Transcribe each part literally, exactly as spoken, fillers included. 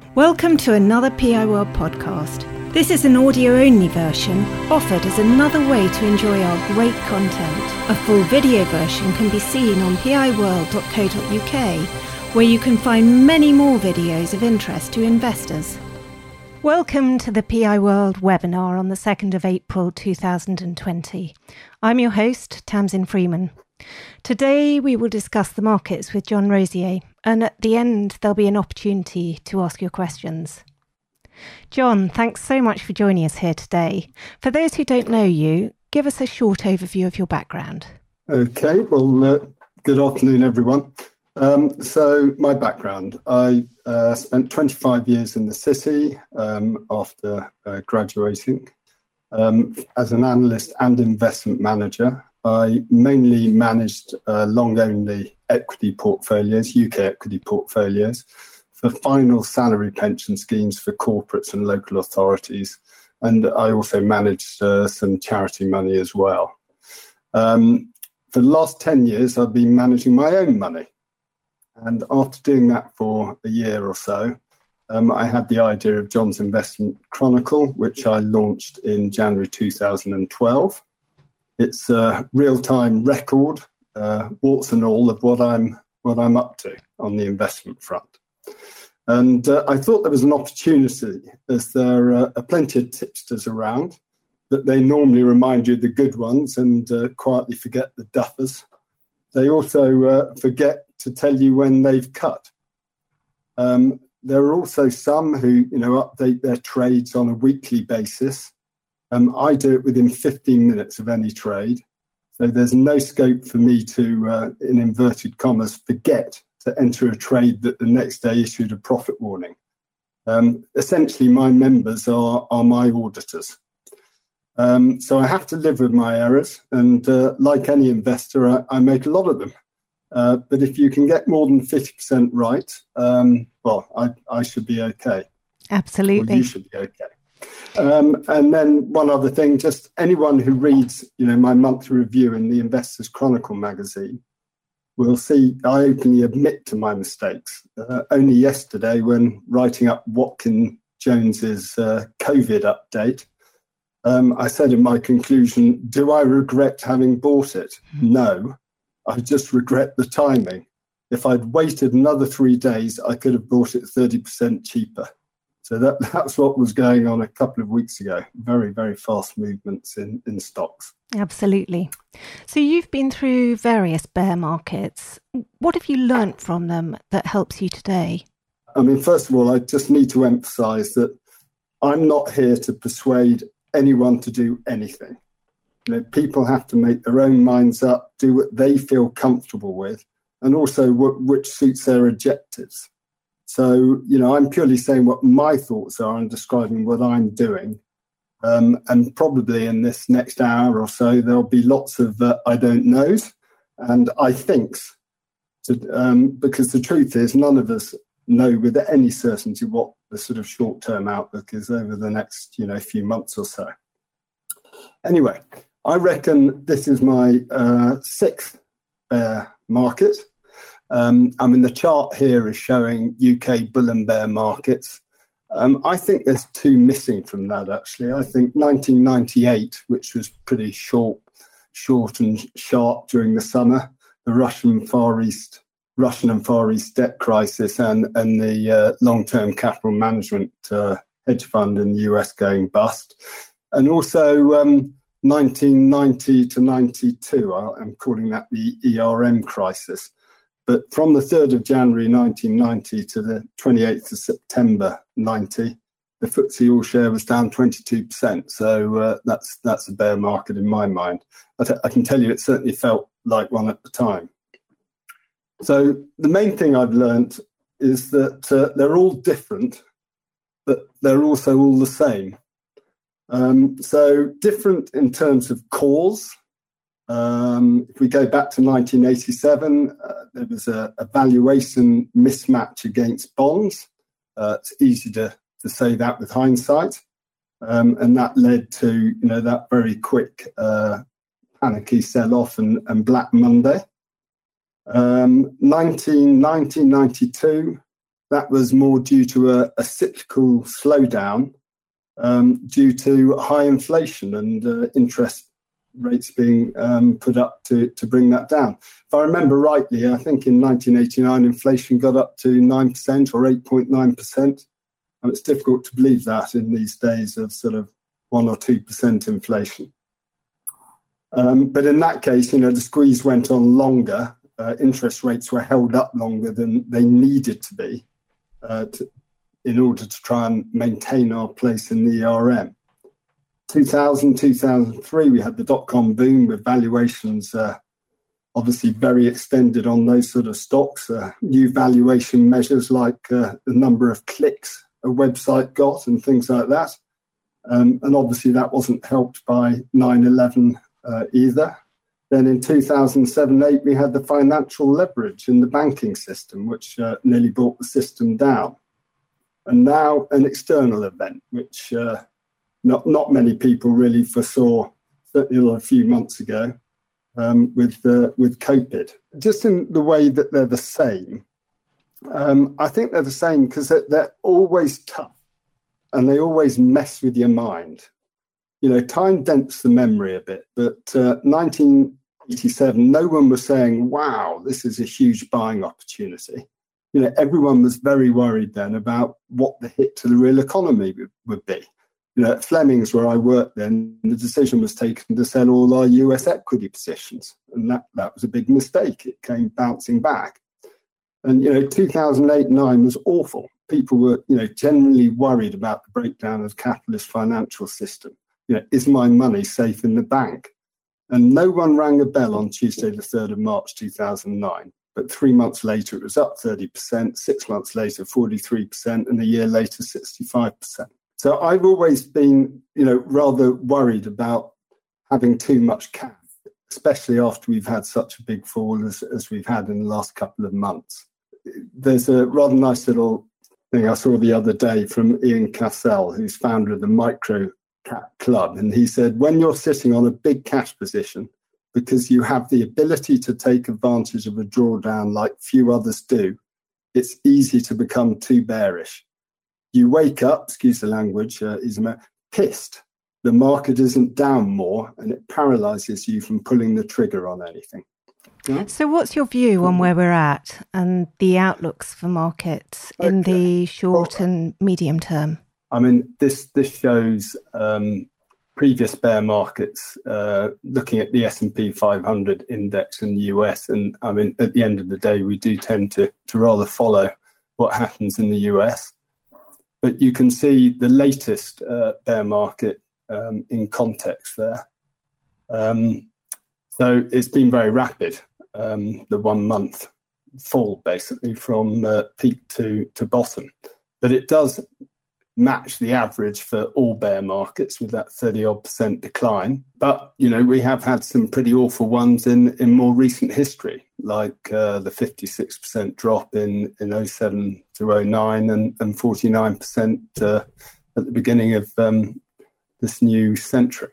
Welcome to another P I World podcast. This is an audio-only version offered as another way to enjoy our great content. A full video version can be seen on p i world dot co dot u k, where you can find many more videos of interest to investors. Welcome to the P I World webinar on the second of April two thousand twenty. I'm your host, Tamsin Freeman. Today we will discuss the markets with John Rosier, and at the end there'll be an opportunity to ask your questions. John, thanks so much for joining us here today. For those who don't know you, give us a short overview of your background. Okay, well, uh, good afternoon, everyone. Um, so my background, I uh, spent twenty-five years in the city um, after uh, graduating um, as an analyst and investment manager. I mainly managed uh, long-only equity portfolios, U K equity portfolios, for final salary pension schemes for corporates and local authorities. And I also managed uh, some charity money as well. Um, for the last ten years, I've been managing my own money. And after doing that for a year or so, um, I had the idea of John's Investment Chronicle, which I launched in January two thousand twelve. It's a real-time record, uh, warts and all, of what I'm what I'm up to on the investment front. And uh, I thought there was an opportunity, as there uh, are plenty of tipsters around, that they normally remind you of the good ones and uh, quietly forget the duffers. They also uh, forget to tell you when they've cut. Um, there are also some who, you know, update their trades on a weekly basis. Um, I do it within fifteen minutes of any trade. So there's no scope for me to, uh, in inverted commas, forget to enter a trade that the next day issued a profit warning. Um, essentially, my members are, are my auditors. Um, so I have to live with my errors. And uh, like any investor, I, I make a lot of them. Uh, but if you can get more than fifty percent right, um, well, I, I should be okay. Absolutely. Or you should be okay. Um, and then one other thing, just anyone who reads, you know, my monthly review in the Investors Chronicle magazine will see I openly admit to my mistakes. Uh, only yesterday, when writing up Watkin Jones's uh, COVID update, um, I said in my conclusion, do I regret having bought it? Mm-hmm. No, I just regret the timing. If I'd waited another three days, I could have bought it thirty percent cheaper. So that, that's what was going on a couple of weeks ago. Very, very fast movements in, in stocks. Absolutely. So you've been through various bear markets. What have you learnt from them that helps you today? I mean, first of all, I just need to emphasise that I'm not here to persuade anyone to do anything. You know, people have to make their own minds up, do what they feel comfortable with, and also what, which suits their objectives. So, you know, I'm purely saying what my thoughts are and describing what I'm doing. Um, and probably in this next hour or so, there'll be lots of uh, I don't knows and I thinks. To, um, because the truth is, none of us know with any certainty what the sort of short-term outlook is over the next, you know, few months or so. Anyway, I reckon this is my uh, sixth bear market. Um, I mean, the chart here is showing U K bull and bear markets. Um, I think there's two missing from that, actually. I think nineteen ninety-eight, which was pretty short, short and sharp during the summer, the Russian Far East, Russian and Far East debt crisis, and and the uh, long-term capital management uh, hedge fund in the U S going bust, and also um, nineteen ninety to ninety-two. I'm calling that the E R M crisis. But from the third of January nineteen ninety to the twenty-eighth of September ninety, the F T S E All-Share was down twenty-two percent. So uh, that's that's a bear market in my mind. But I can tell you it certainly felt like one at the time. So the main thing I've learned is that uh, they're all different, but they're also all the same. Um, so different in terms of cause. Um, if we go back to nineteen eighty-seven, uh, there was a, a valuation mismatch against bonds. Uh, it's easy to, to say that with hindsight. Um, and that led to, you know, that very quick uh, panicky sell-off and, and Black Monday. Um, nineteen ninety, ninety-two, that was more due to a, a cyclical slowdown um, due to high inflation and uh, interest rates being um, put up to, to bring that down. If I remember rightly, I think in nineteen eighty-nine, inflation got up to nine percent or eight point nine percent. And it's difficult to believe that in these days of sort of one or two percent inflation. Um, but in that case, you know, the squeeze went on longer. Uh, interest rates were held up longer than they needed to be uh, to, in order to try and maintain our place in the E R M. two thousand, two thousand three, we had the dot-com boom with valuations uh, obviously very extended on those sort of stocks. Uh, new valuation measures like uh, the number of clicks a website got and things like that. Um, and obviously that wasn't helped by nine eleven uh, either. Then in two thousand seven eight, we had the financial leverage in the banking system, which uh, nearly brought the system down. And now an external event, which uh, not, not many people really foresaw, certainly a few months ago, um, with, uh, with COVID. Just in the way that they're the same, um, I think they're the same because they're, they're always tough and they always mess with your mind. You know, time dents the memory a bit, but uh, nineteen eighty-seven, no one was saying, wow, this is a huge buying opportunity. You know, everyone was very worried then about what the hit to the real economy would, would be. You know, at Fleming's, where I worked then, the decision was taken to sell all our U S equity positions. And that, that was a big mistake. It came bouncing back. And, you know, two thousand eight nine was awful. People were, you know, generally worried about the breakdown of the capitalist financial system. You know, is my money safe in the bank? And no one rang a bell on Tuesday, the third of March, two thousand nine. But three months later, it was up thirty percent, six months later, forty-three percent, and a year later, sixty-five percent. So I've always been, you know, rather worried about having too much cash, especially after we've had such a big fall as, as we've had in the last couple of months. There's a rather nice little thing I saw the other day from Ian Cassell, who's founder of the Micro Cap Club. And he said, when you're sitting on a big cash position, because you have the ability to take advantage of a drawdown like few others do, it's easy to become too bearish. You wake up, excuse the language, uh, is pissed. The market isn't down more and it paralyzes you from pulling the trigger on anything. Yeah? So what's your view on where we're at and the outlooks for markets okay. in the short well, and medium term? I mean, this this shows um, previous bear markets uh, looking at the S and P five hundred index in the U S. And I mean, at the end of the day, we do tend to, to rather follow what happens in the U S. But you can see the latest uh, bear market um, in context there. Um, so it's been very rapid, um, the one month fall basically from uh, peak to, to bottom. But it does match the average for all bear markets with that thirty odd percent decline. But, you know, we have had some pretty awful ones in, in more recent history, like uh, the fifty-six percent drop in, in oh seven to oh nine and, and forty-nine percent uh, at the beginning of um, this new century.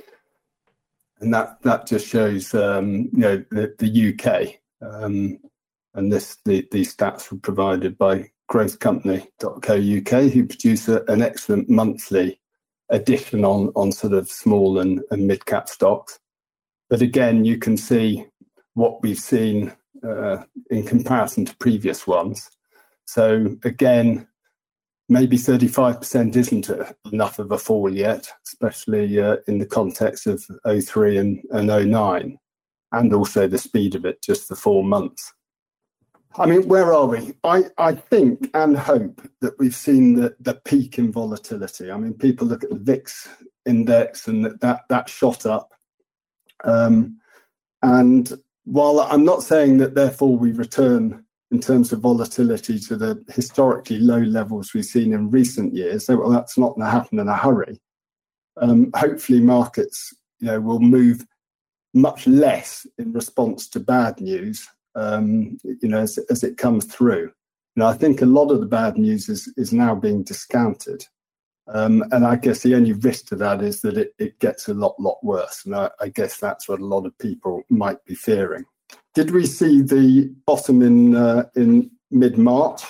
And that, that just shows, um, you know, the, the U K. Um, and this the, these stats were provided by growth company dot co dot U K, who produce a, an excellent monthly edition on, on sort of small and, and mid-cap stocks. But again, you can see what we've seen uh, in comparison to previous ones. So again, maybe thirty-five percent isn't a, enough of a fall yet, especially uh, in the context of oh three and, and oh nine, and also the speed of it, just the four months. I mean, where are we? I, I think and hope that we've seen the, the peak in volatility. I mean, people look at the V I X index and that, that, that shot up. Um, and while I'm not saying that therefore we return in terms of volatility to the historically low levels we've seen in recent years, so well, that's not going to happen in a hurry. Um, hopefully markets, you know, will move much less in response to bad news. Um, you know, as, as it comes through. And I think a lot of the bad news is, is now being discounted. Um, and I guess the only risk to that is that it, it gets a lot, lot worse. And I, I guess that's what a lot of people might be fearing. Did we see the bottom in uh, in mid-March?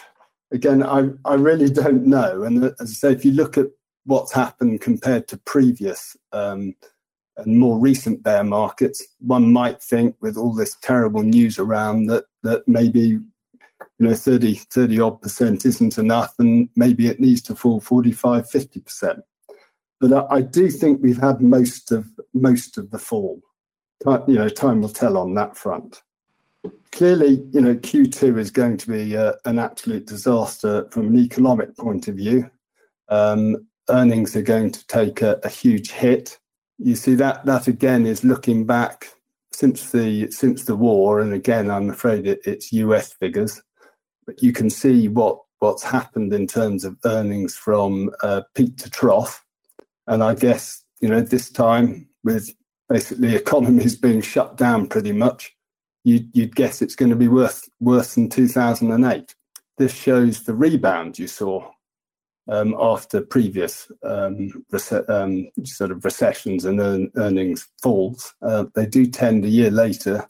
again, I, I really don't know. And as I say, if you look at what's happened compared to previous um, and more recent bear markets, one might think with all this terrible news around that that maybe, you know, thirty, thirty odd percent isn't enough, and maybe it needs to fall forty-five, fifty percent. But I, I do think we've had most of most of the fall. Time, you know, time will tell on that front. Clearly, you know, Q two is going to be uh, an absolute disaster from an economic point of view. Um, earnings are going to take a, a huge hit. You see that that again is looking back since the since the war, and again, I'm afraid it, it's U S figures, but you can see what what's happened in terms of earnings from uh, peak to trough. And I guess, you know, this time with basically economies being shut down pretty much, you'd, you'd guess it's going to be worth worse than two thousand eight. This shows the rebound you saw um, after previous um, rece- um, sort of recessions and earn- earnings falls. Uh, they do tend a year later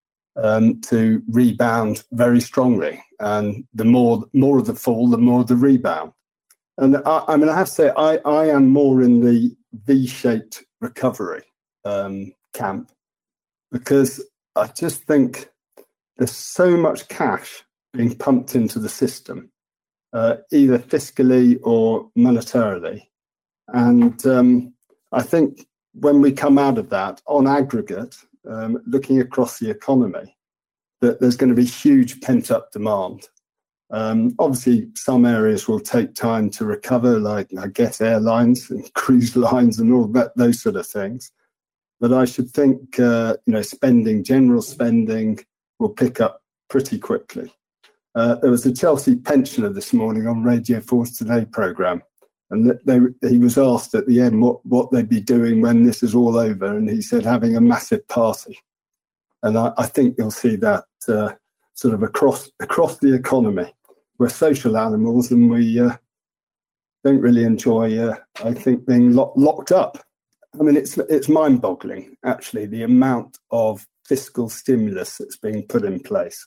um, to rebound very strongly. And the more, more of the fall, the more the rebound. And I, I mean, I have to say, I, I am more in the V-shaped recovery um, camp, because I just think there's so much cash being pumped into the system, uh, either fiscally or monetarily. And um, I think when we come out of that, on aggregate, um, looking across the economy, that there's going to be huge pent-up demand. Um, obviously, some areas will take time to recover, like, I guess, airlines and cruise lines and all that, those sort of things. But I should think, uh, you know, spending, general spending will pick up pretty quickly. Uh, there was a Chelsea pensioner this morning on Radio four's Today programme, and they, he was asked at the end what, what they'd be doing when this is all over, and he said having a massive party. And I, I think you'll see that uh, sort of across across the economy. We're social animals, and we uh, don't really enjoy, uh, I think, being lo- locked up. I mean, it's it's mind-boggling, actually, the amount of fiscal stimulus that's being put in place,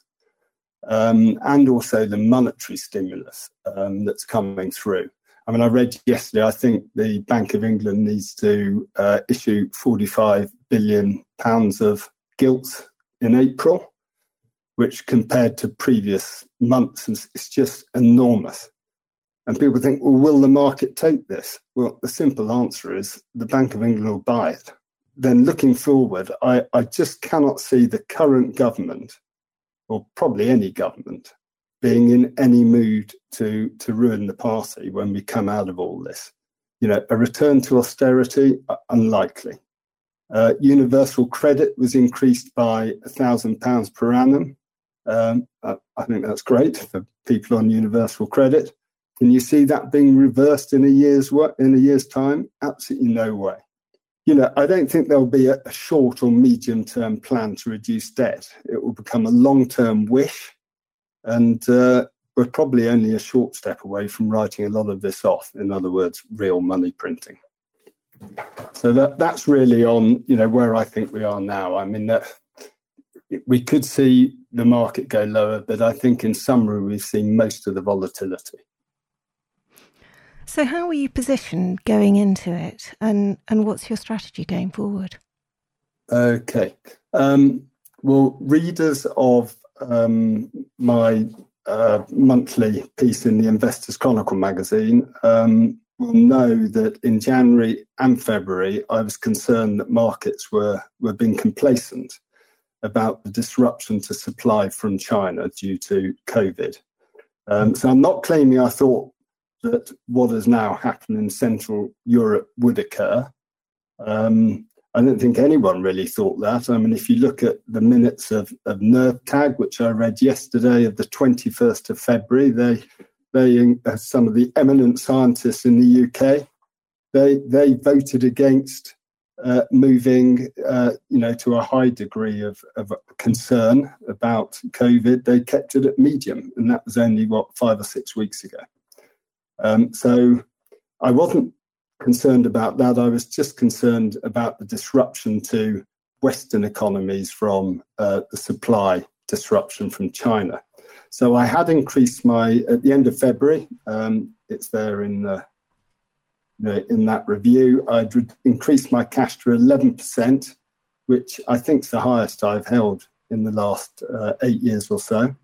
um, and also the monetary stimulus um, that's coming through. I mean, I read yesterday, I think the Bank of England needs to uh, issue forty-five billion pounds of gilts in April, which compared to previous months, is just enormous. And people think, well, will the market take this? Well, the simple answer is the Bank of England will buy it. Then looking forward, I, I just cannot see the current government, or probably any government, being in any mood to, to ruin the party when we come out of all this. You know, a return to austerity, unlikely. Uh, universal credit was increased by one thousand pounds per annum. Um, I, I think that's great for people on universal credit. Can you see that being reversed in a year's work, in a year's time? Absolutely no way. You know, I don't think there'll be a, a short or medium-term plan to reduce debt. It will become a long-term wish, and uh, we're probably only a short step away from writing a lot of this off. In other words, real money printing. So that that's really on, you know, where I think we are now. I mean, that we could see the market go lower, but I think in summary, we've seen most of the volatility. So how are you positioned going into it, and, and what's your strategy going forward? Okay. Um, well, readers of um, my uh, monthly piece in the Investors Chronicle magazine um, will know that in January and February, I was concerned that markets were, were being complacent about the disruption to supply from China due to COVID. Um, so I'm not claiming I thought that what has now happened in Central Europe would occur. Um, I don't think anyone really thought that. I mean, if you look at the minutes of, of NERVTAG, which I read yesterday, of the twenty-first of February, they, they uh, some of the eminent scientists in the U K, they they voted against uh, moving, uh, you know, to a high degree of, of concern about COVID. They kept it at medium, and that was only, what, five or six weeks ago. Um, so I wasn't concerned about that. I was just concerned about the disruption to Western economies from uh, the supply disruption from China. So I had increased my, at the end of February, um, it's there in the, the, in that review, I'd re- increased my cash to eleven percent, which I think is the highest I've held in the last uh, eight years or so.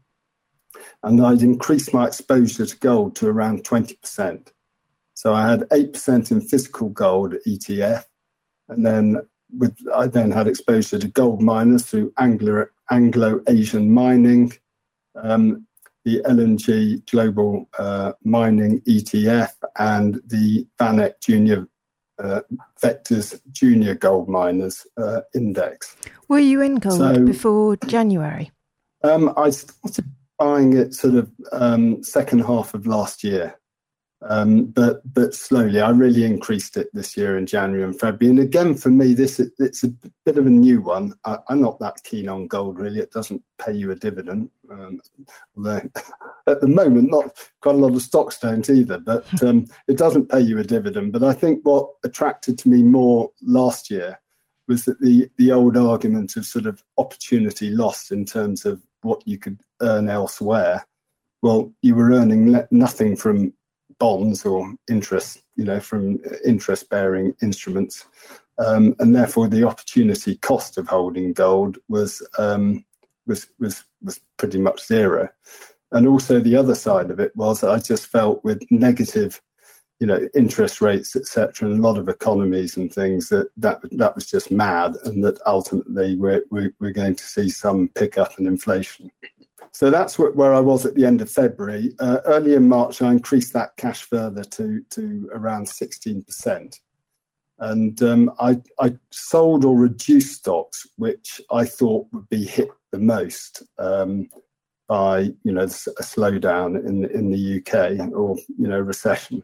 And I'd increased my exposure to gold to around twenty percent. So I had eight percent in physical gold E T F, and then with I then had exposure to gold miners through Anglo, Anglo-Asian Mining, um, the L N G Global uh, Mining E T F, and the VanEck Junior uh, Vectors Junior Gold Miners uh, Index. Were you in gold so, before January? Um, I started buying it sort of um, second half of last year. Um, but but slowly, I really increased it this year in January and February. And again, for me, this it's a bit of a new one. I, I'm not that keen on gold, really. It doesn't pay you a dividend. Um, although at the moment, not quite a lot of stocks don't either. But um, it doesn't pay you a dividend. But I think what attracted to me more last year was that the the old argument of sort of opportunity lost in terms of what you could earn elsewhere. Well, you were earning le- nothing from bonds or interest, you know, from interest-bearing instruments, um, and therefore the opportunity cost of holding gold was um, was was was pretty much zero. And also the other side of it was I just felt with negative, you know, interest rates, et cetera, and a lot of economies and things that that that was just mad, and that ultimately we're we're, we're going to see some pickup in inflation. So that's where I was at the end of February. Uh, early in March, I increased that cash further to, to around sixteen percent. And um, I, I sold or reduced stocks, which I thought would be hit the most um, by, you know, a slowdown in, in the U K or, you know, recession.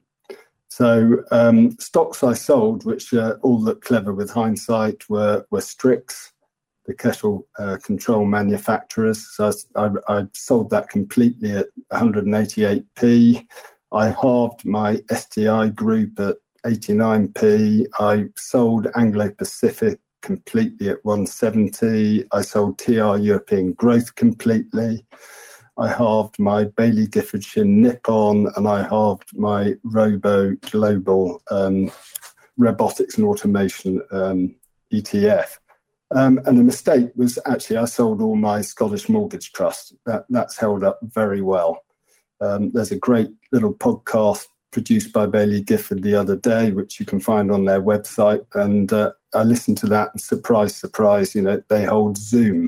So um, stocks I sold, which uh, all look clever with hindsight, were, were Strix, the kettle uh, control manufacturers. So I, I sold that completely at one hundred eighty-eight p. I halved my S T I group at eighty-nine p. I sold Anglo Pacific completely at one hundred seventy. I sold T R European Growth completely. I halved my Baillie Gifford Shin Nippon, and I halved my Robo Global um, Robotics and Automation um, E T F. Um, and the mistake was actually I sold all my Scottish Mortgage Trust. That, that's held up very well. Um, there's a great little podcast produced by Baillie Gifford the other day, which you can find on their website. And uh, I listened to that and surprise, surprise, you know, they hold Zoom.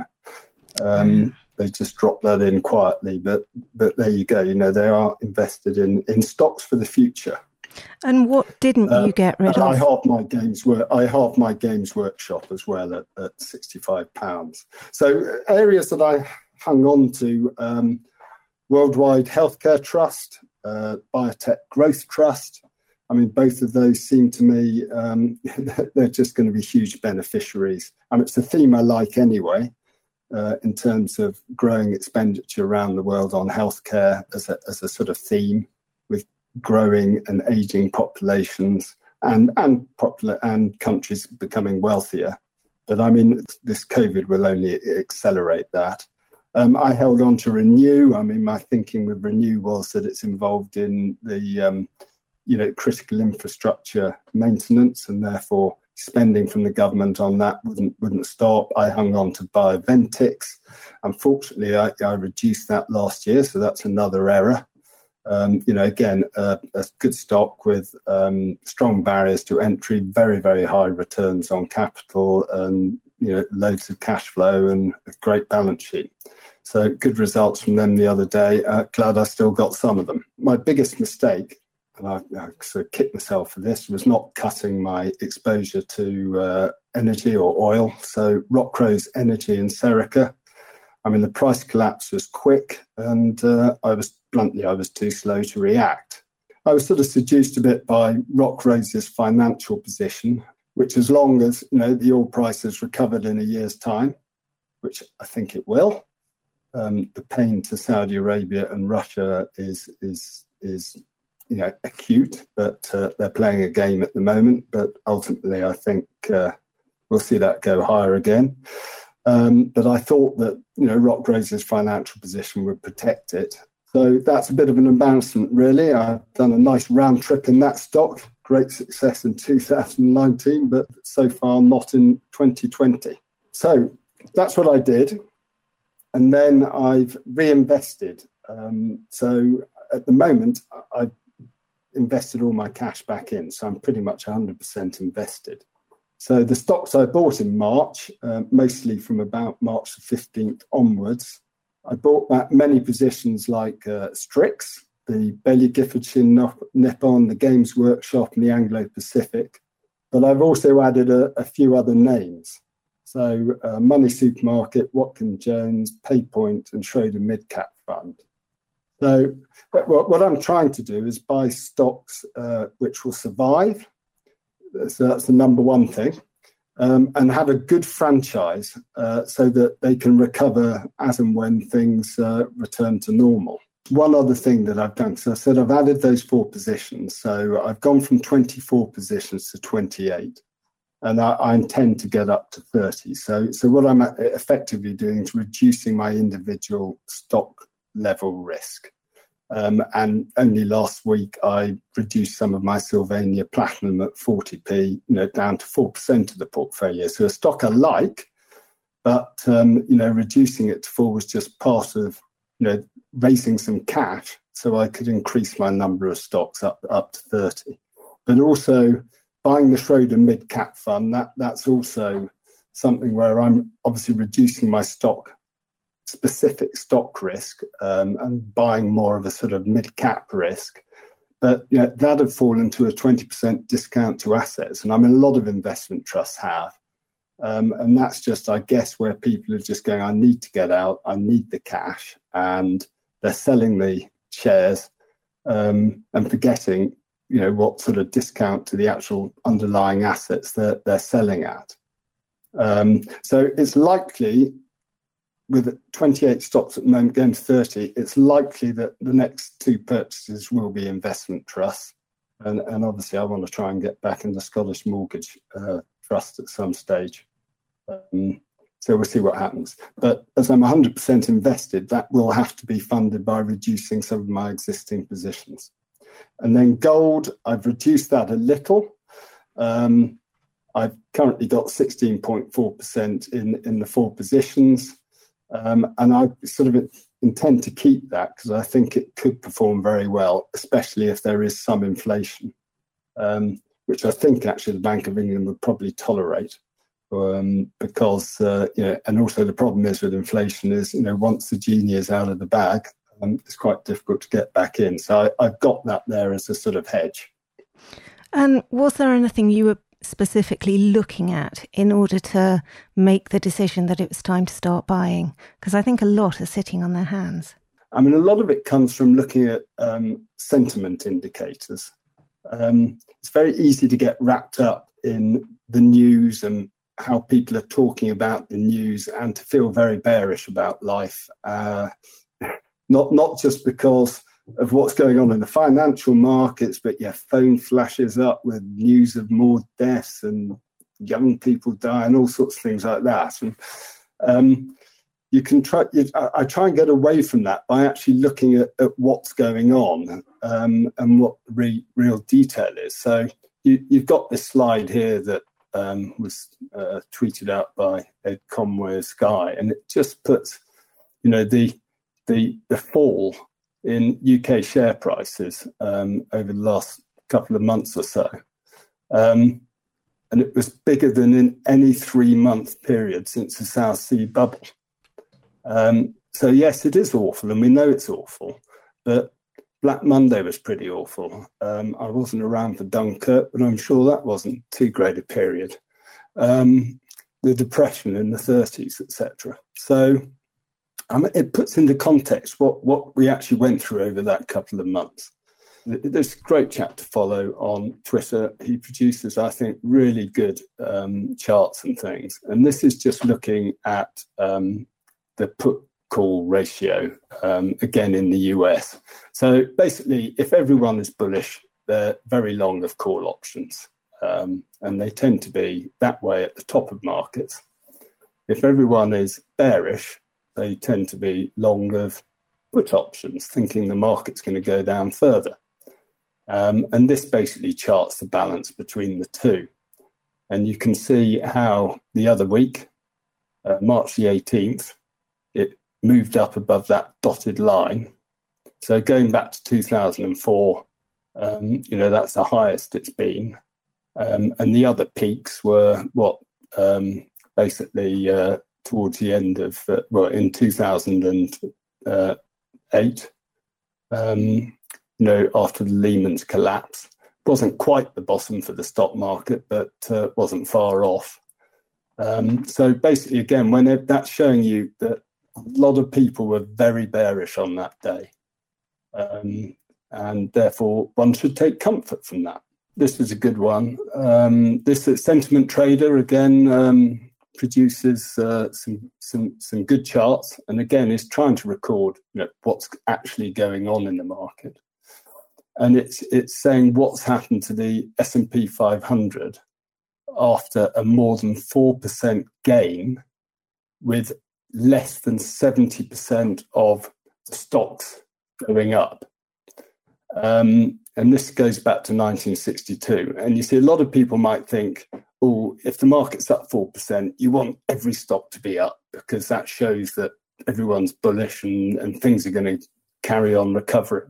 Um, they just dropped that in quietly. But but there you go. You know, they are invested in, in stocks for the future. And what didn't uh, you get rid of? I halved my games work. I halved my games workshop as well at, at sixty-five pounds. So areas that I hung on to: um, Worldwide Healthcare Trust, uh, Biotech Growth Trust. I mean, both of those seem to me um, they're just going to be huge beneficiaries. I mean, it's a theme I like anyway, uh, in terms of growing expenditure around the world on healthcare as a as a sort of theme, with growing and aging populations and and popular and countries becoming wealthier. But I mean, this COVID will only accelerate that. Um, I held on to Renew. I mean, my thinking with Renew was that it's involved in the um, you know critical infrastructure maintenance, and therefore spending from the government on that wouldn't wouldn't stop. I hung on to Bioventix. Unfortunately, I, I reduced that last year, so that's another error. Um, you know, again, uh, a good stock with um, strong barriers to entry, very, very high returns on capital, and, you know, loads of cash flow and a great balance sheet. So good results from them the other day. Uh, glad I still got some of them. My biggest mistake, and I, I sort of kicked myself for this, was not cutting my exposure to uh, energy or oil. So Rockrose Energy and Serica. I mean, the price collapse was quick, and uh, I was bluntly, I was too slow to react. I was sort of seduced a bit by Rockrose's financial position, which, as long as you know the oil price has recovered in a year's time, which I think it will, um, the pain to Saudi Arabia and Russia is is is you know acute, but uh, they're playing a game at the moment. But ultimately, I think uh, we'll see that go higher again. Um, but I thought that, you know, Rockrose's financial position would protect it. So that's a bit of an embarrassment, really. I've done a nice round trip in that stock. Great success in two thousand nineteen, but so far not in twenty twenty. So that's what I did. And then I've reinvested. Um, so at the moment, I've invested all my cash back in. So I'm pretty much one hundred percent invested. So the stocks I bought in March, uh, mostly from about March the fifteenth onwards, I bought back many positions like uh, Strix, the Baillie Gifford Nippon, the Games Workshop, and the Anglo Pacific. But I've also added a, a few other names. So uh, Money Supermarket, Watkin Jones, Paypoint, and Schroder Midcap Fund. So what, what I'm trying to do is buy stocks uh, which will survive. So that's the number one thing. Um, and have a good franchise uh, so that they can recover as and when things uh, return to normal. One other thing that I've done, so I said I've added those four positions. So I've gone from twenty-four positions to twenty-eight, and I, I intend to get up to thirty. So, so what I'm effectively doing is reducing my individual stock level risk. Um, and only last week, I reduced some of my Sylvania Platinum at forty p, you know, down to four percent of the portfolio. So a stock I like, but, um, you know, reducing it to four was just part of, you know, raising some cash so I could increase my number of stocks up, up to thirty. But also buying the Schroder Mid-Cap Fund, that that's also something where I'm obviously reducing my stock specific stock risk um, and buying more of a sort of mid-cap risk. But you know, that had fallen to a twenty percent discount to assets. And I mean, a lot of investment trusts have. Um, and that's just, I guess, where people are just going, I need to get out, I need the cash. And they're selling the shares um, and forgetting, you know, what sort of discount to the actual underlying assets that they're selling at. Um, so it's likely, with twenty-eight stocks at the moment going to thirty, it's likely that the next two purchases will be investment trusts. And, and obviously I want to try and get back in the Scottish Mortgage uh, Trust at some stage. Um, so we'll see what happens. But as I'm one hundred percent invested, that will have to be funded by reducing some of my existing positions. And then gold, I've reduced that a little. Um, I've currently got sixteen point four percent in, in the four positions. Um, and I sort of intend to keep that because I think it could perform very well, especially if there is some inflation, um, which I think actually the Bank of England would probably tolerate. Um, because, uh, you know, and also the problem is with inflation is, you know, once the genie is out of the bag, um, it's quite difficult to get back in. So I, I've got that there as a sort of hedge. And was there anything you were specifically looking at in order to make the decision that it was time to start buying? Because I think a lot are sitting on their hands. I mean, a lot of it comes from looking at um, sentiment indicators. Um, it's very easy to get wrapped up in the news and how people are talking about the news and to feel very bearish about life. Uh, not not just because of what's going on in the financial markets, but your phone flashes up with news of more deaths and young people dying, all sorts of things like that. And um, you can try. You, I, I try and get away from that by actually looking at, at what's going on um, and what the re, real detail is. So you, you've got this slide here that um, was uh, tweeted out by Ed Conway of Sky, and it just puts, you know, the the the fall in U K share prices um, over the last couple of months or so. Um, and it was bigger than in any three-month period since the South Sea bubble. Um, so, yes, it is awful, and we know it's awful, but Black Monday was pretty awful. Um, I wasn't around for Dunkirk, but I'm sure that wasn't too great a period. Um, the Depression in the thirties, et cetera. So, Um, it puts into context what, what we actually went through over that couple of months. There's a great chap to follow on Twitter. He produces, I think, really good um, charts and things. And this is just looking at um, the put-call ratio, um, again, in the U S. So basically, if everyone is bullish, they're very long of call options. Um, and they tend to be that way at the top of markets. if everyone is bearish, they tend to be long of put options, thinking the market's going to go down further. Um, and this basically charts the balance between the two. And you can see how the other week, uh, March the eighteenth, it moved up above that dotted line. So going back to two thousand four, um, you know, that's the highest it's been. Um, and the other peaks were what um, basically uh, towards the end of, uh, well, in two thousand eight, um, you know, after the Lehman's collapse. Wasn't quite the bottom for the stock market, but uh, wasn't far off. Um, so basically, again, when it, that's showing you that a lot of people were very bearish on that day. Um, and therefore, one should take comfort from that. This is a good one. Um, this uh, Sentiment Trader, again, um, produces uh, some, some, some good charts. And again, is trying to record, you know, what's actually going on in the market. And it's it's saying what's happened to the S and P five hundred after a more than four percent gain, with less than seventy percent of the stocks going up. Um, and this goes back to nineteen sixty-two. And you see a lot of people might think, oh, if the market's up four percent, you want every stock to be up because that shows that everyone's bullish and, and things are going to carry on recovering.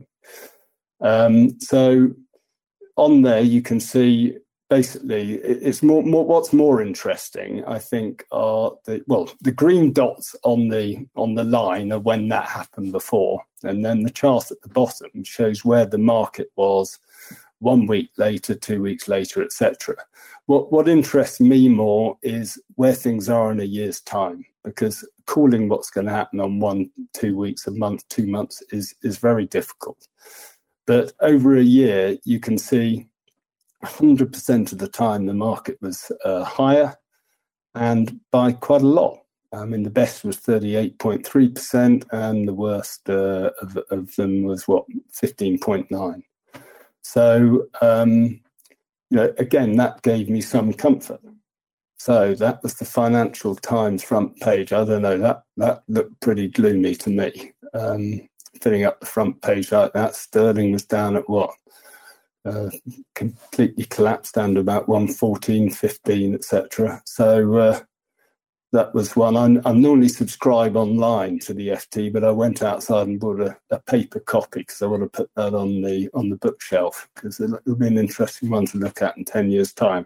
Um, so on there, you can see basically it's more, more, what's more interesting, I think, are the, well, the green dots on the, on the line are when that happened before. And then the chart at the bottom shows where the market was one week later, two weeks later, et cetera. What, what interests me more is where things are in a year's time, because calling what's going to happen on one, two weeks, a month, two months is, is very difficult. But over a year, you can see one hundred percent of the time the market was uh, higher, and by quite a lot. I mean, the best was thirty-eight point three percent, and the worst uh, of, of them was, what, fifteen point nine. So, um, you know, again, that gave me some comfort. So that was the Financial Times front page. I don't know, that, that looked pretty gloomy to me. Um, filling up the front page like that. Sterling was down at what? Uh, completely collapsed down to about one fourteen, fifteen, et cetera. So uh, that was one. I'm, I'm normally subscribe online to the F T, but I went outside and bought a, a paper copy because I want to put that on the on the bookshelf, because it'll, it'll be an interesting one to look at in ten years' time.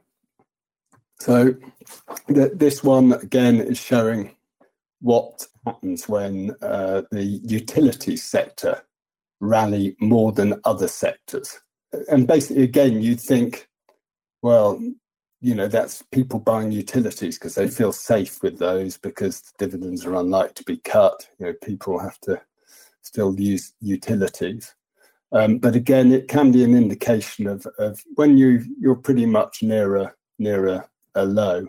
So th- this one, again, is showing what happens when uh, the utilities sector rally more than other sectors. And basically, again, you'd think, well, you know, that's people buying utilities because they feel safe with those because the dividends are unlikely to be cut. You know, people have to still use utilities. Um, but again, it can be an indication of, of when you, you're pretty much near a, near a, a low.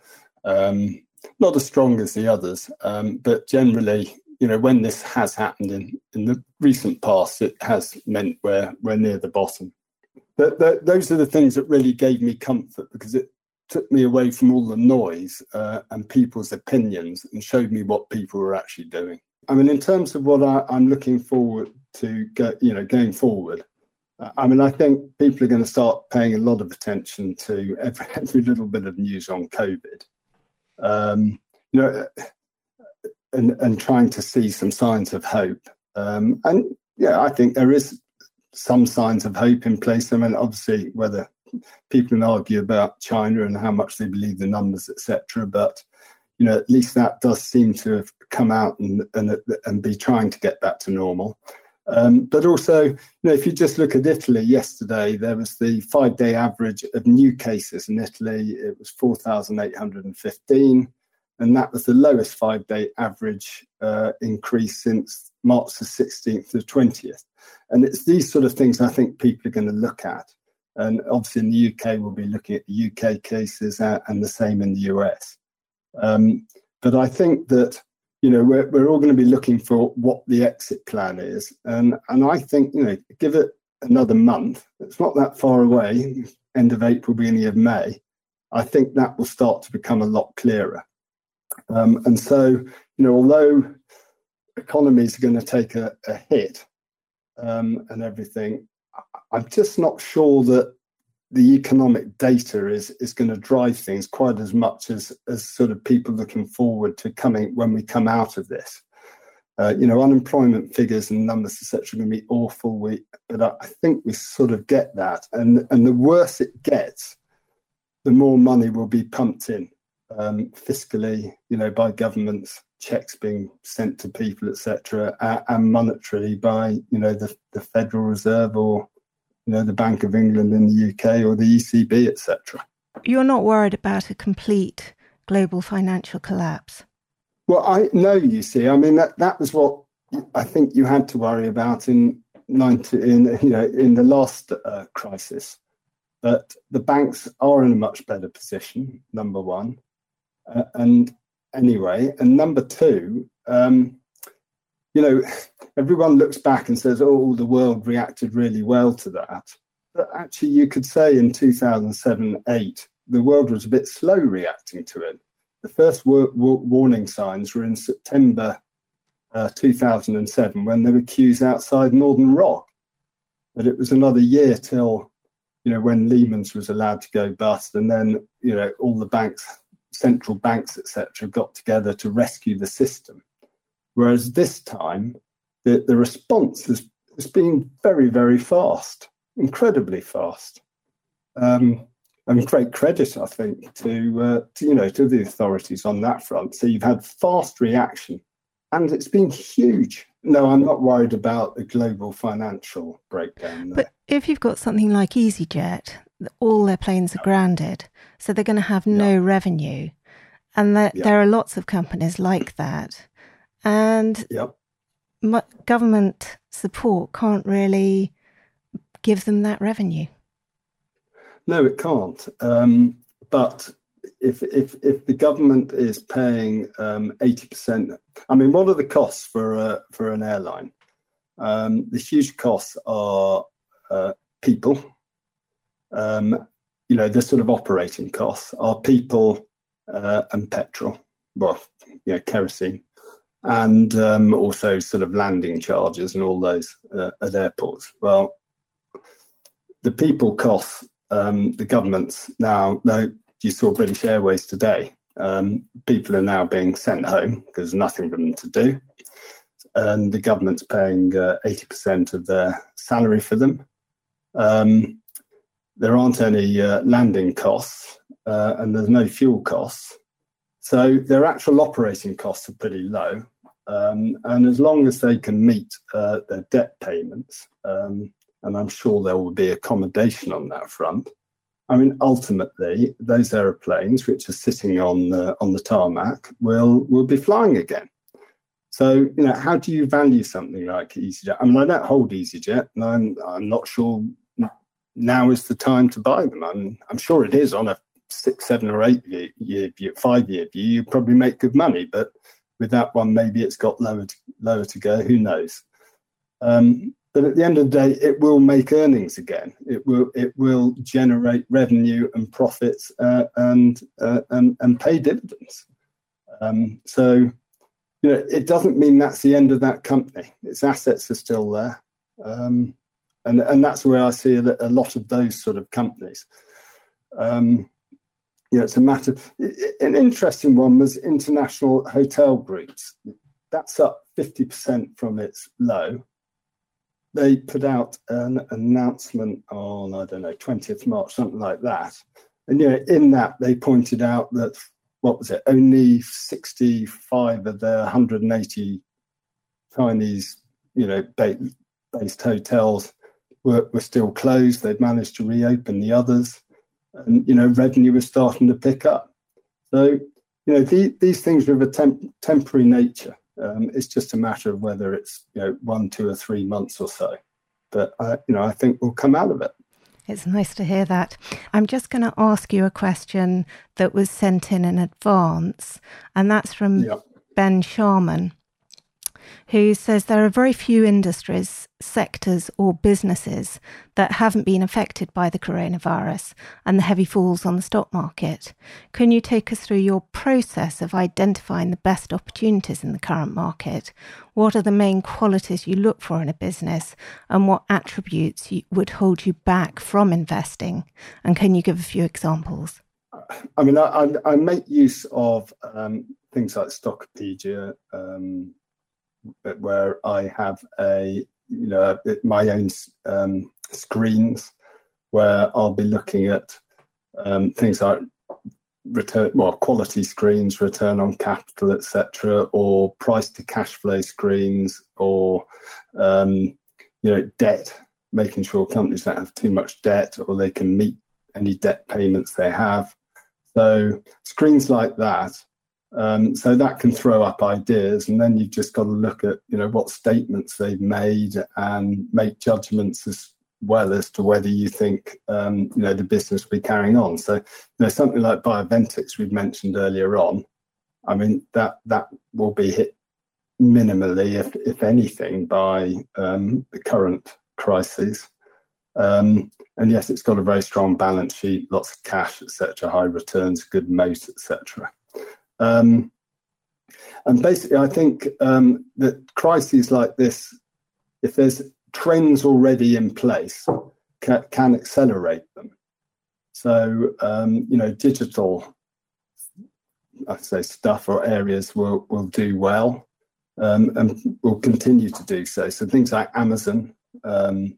Um, Not as strong as the others, um, but generally, you know, when this has happened in, in the recent past, it has meant we're, we're near the bottom. But th- those are the things that really gave me comfort, because it took me away from all the noise uh, and people's opinions and showed me what people were actually doing. I mean, in terms of what I, I'm looking forward to, go, you know, going forward, uh, I mean, I think people are going to start paying a lot of attention to every, every little bit of news on COVID. Um, you know, and, and trying to see some signs of hope. Um, and yeah, I think there is some signs of hope in place. I mean, obviously, whether people can argue about China and how much they believe the numbers, et cetera, but you know, at least that does seem to have come out and and, and be trying to get back to normal. Um, but also, you know, if you just look at Italy yesterday, there was the five-day average of new cases in Italy. It was four thousand eight hundred fifteen, and that was the lowest five-day average uh, increase since March the sixteenth to the twentieth. And it's these sort of things I think people are going to look at. And obviously in the U K, we'll be looking at the U K cases and the same in the U S. Um, but I think that, you know, we're, we're all going to be looking for what the exit plan is. And, and I think, you know, give it another month. It's not that far away, end of April, beginning of May. I think that will start to become a lot clearer. Um, and so, you know, although economies are going to take a, a hit um, and everything, I'm just not sure that the economic data is is going to drive things quite as much as as sort of people looking forward to coming when we come out of this. Uh, you know, unemployment figures and numbers, et cetera, are going to be awful. We, but I, I think we sort of get that, and and the worse it gets, the more money will be pumped in um, fiscally, you know, by governments, checks being sent to people, et cetera, uh, and monetarily by, you know, the the Federal Reserve or, you know, the Bank of England in the U K or the E C B, et cetera. You're not worried about a complete global financial collapse? Well, I know, you see, I mean, that, that was what I think you had to worry about in ninety, in, you know, in the last uh, crisis. But the banks are in a much better position, number one. Uh, and anyway, and number two, um, you know, everyone looks back and says, oh, the world reacted really well to that. But actually, you could say in two thousand seven, eight, the world was a bit slow reacting to it. The first war- war- warning signs were in September uh, two thousand seven, when there were queues outside Northern Rock. But it was another year till, you know, when Lehman's was allowed to go bust, and then, you know, all the banks, central banks, et cetera, got together to rescue the system. Whereas this time, the, the response has, has been very, very fast, incredibly fast. Um, and great credit, I think, to, uh, to, you know, to the authorities on that front. So you've had fast reaction, and it's been huge. No, I'm not worried about the global financial breakdown. No. But if you've got something like EasyJet, all their planes are grounded, so they're going to have no yeah. revenue. And there, yeah. there are lots of companies like that. And yeah. m- government support can't really give them that revenue. No, it can't. Um, but if if if the government is paying um, eighty percent, I mean, what are the costs for uh, for an airline? Um, the huge costs are uh, people. Um, you know, the sort of operating costs are people uh, and petrol, well, you know, kerosene, and um, also sort of landing charges and all those uh, at airports. Well, the people costs. Um, the government's now, now, you saw British Airways today, um, people are now being sent home because there's nothing for them to do. And the government's paying uh, eighty percent of their salary for them. Um, there aren't any uh, landing costs uh, and there's no fuel costs. So their actual operating costs are pretty low. Um, and as long as they can meet uh, their debt payments, um, and I'm sure there will be accommodation on that front. I mean, ultimately, those aeroplanes which are sitting on the, on the tarmac will will be flying again. So, you know, how do you value something like EasyJet? I mean, I don't hold EasyJet, and I'm I'm not sure now is the time to buy them. I'm I'm sure it is on a six, seven, or eight year, year view, five year view. You probably make good money, but with that one, maybe it's got lower to, lower to go. Who knows? Um, But at the end of the day, it will make earnings again. It will it will generate revenue and profits uh, and, uh, and and pay dividends. Um, so, you know, it doesn't mean that's the end of that company. Its assets are still there, um, and and that's where I see a, a lot of those sort of companies. Um, you know, it's a matter. An interesting one was International Hotel Groups. That's up fifty percent from its low. They put out an announcement on, I don't know, twentieth of March, something like that. And, you know, in that, they pointed out that, what was it, only sixty-five of their one hundred eighty Chinese, you know, based hotels were, were still closed. They'd managed to reopen the others. And, you know, revenue was starting to pick up. So, you know, the, these things are of a temp- temporary nature. Um, it's just a matter of whether it's, you know, one, two or three months or so. But, uh, you know, I think we'll come out of it. It's nice to hear that. I'm just going to ask you a question that was sent in in advance, and that's from yeah. Ben Sharman. who says there are very few industries, sectors or businesses that haven't been affected by the coronavirus and the heavy falls on the stock market. Can you take us through your process of identifying the best opportunities in the current market? What are the main qualities you look for in a business, and what attributes you, would hold you back from investing? And can you give a few examples? I mean, I, I make use of um, things like Stockopedia, um, where I have a, you know, my own um, screens where I'll be looking at um, things like return, well, quality screens, return on capital, et cetera, or price to cash flow screens, or um, you know, debt, making sure companies don't have too much debt or they can meet any debt payments they have. So screens like that, um, so that can throw up ideas, and then you've just got to look at, you know, what statements they've made and make judgments as well as to whether you think, um, you know, the business will be carrying on. So, you know, something like Bioventix we've mentioned earlier on, I mean, that that will be hit minimally, if if anything, by um, the current crisis. Um, and yes, it's got a very strong balance sheet, lots of cash, et cetera, high returns, good moat, et cetera. Um, and basically, I think um, that crises like this, if there's trends already in place, can, can accelerate them. So, um, you know, digital, I'd say, stuff or areas will, will do well, um, and will continue to do so. So things like Amazon, um,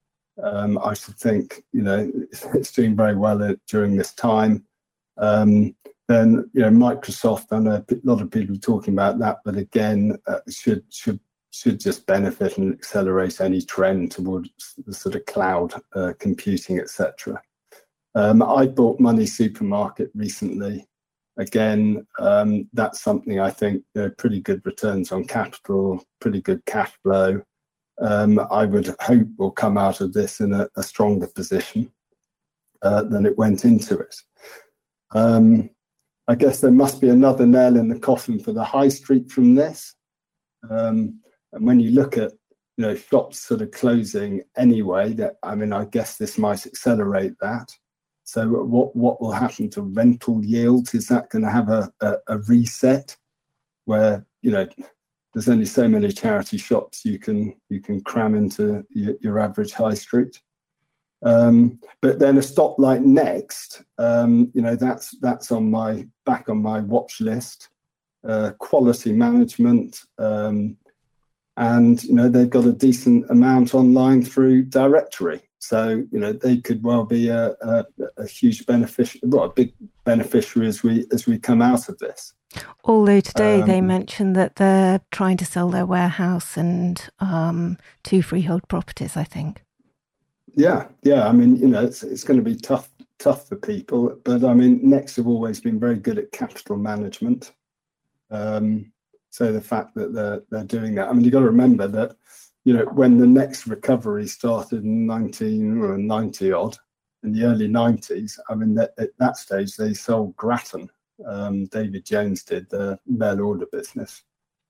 Um, I should think, you know, it's doing very well during this time. Um, then, you know, Microsoft, I know a lot of people are talking about that, but again, uh, should should should just benefit and accelerate any trend towards the sort of cloud uh, computing, et cetera. Um, I bought Money Supermarket recently. Again, um, that's something I think, you know, pretty good returns on capital, pretty good cash flow. Um, I would hope will come out of this in a, a stronger position uh, than it went into it. Um, I guess there must be another nail in the coffin for the high street from this. Um, and when you look at, you know, shops sort of closing anyway, that, I mean, I guess this might accelerate that. So what, what will happen to rental yields? Is that going to have a, a, a reset where, you know, there's only so many charity shops you can you can cram into your, your average high street, um, but then a stock like Next, um, you know, that's that's on my back on my watch list. Uh, quality management, um, and you know, they've got a decent amount online through Directory, so you know, they could well be a, a, a huge beneficiary, well, a big beneficiary as we as we come out of this. Although today um, they mentioned that they're trying to sell their warehouse and um, two freehold properties, I think. Yeah, yeah. I mean, you know, it's it's going to be tough, tough for people. But I mean, Next have always been very good at capital management. Um, so the fact that they're they're doing that, I mean, you've got to remember that, you know, when the Next recovery started in nineteen ninety odd, in the early nineties, I mean, that, at that stage they sold Grattan. Um, David Jones did the mail order business,